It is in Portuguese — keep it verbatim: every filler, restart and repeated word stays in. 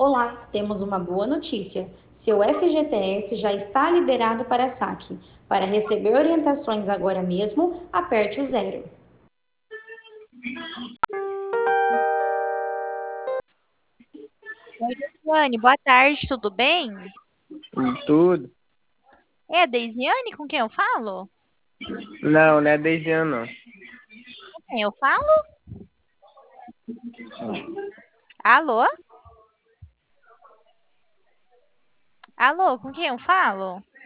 Olá, temos uma boa notícia. Seu F G T S já está liberado para saque. Para receber orientações agora mesmo, aperte o zero. Oi, Deisiane, boa tarde, tudo bem? Tudo? É a Deisiane com quem eu falo? Não, não é desde ano, não. Com quem eu falo? Alô? Alô, com quem eu falo?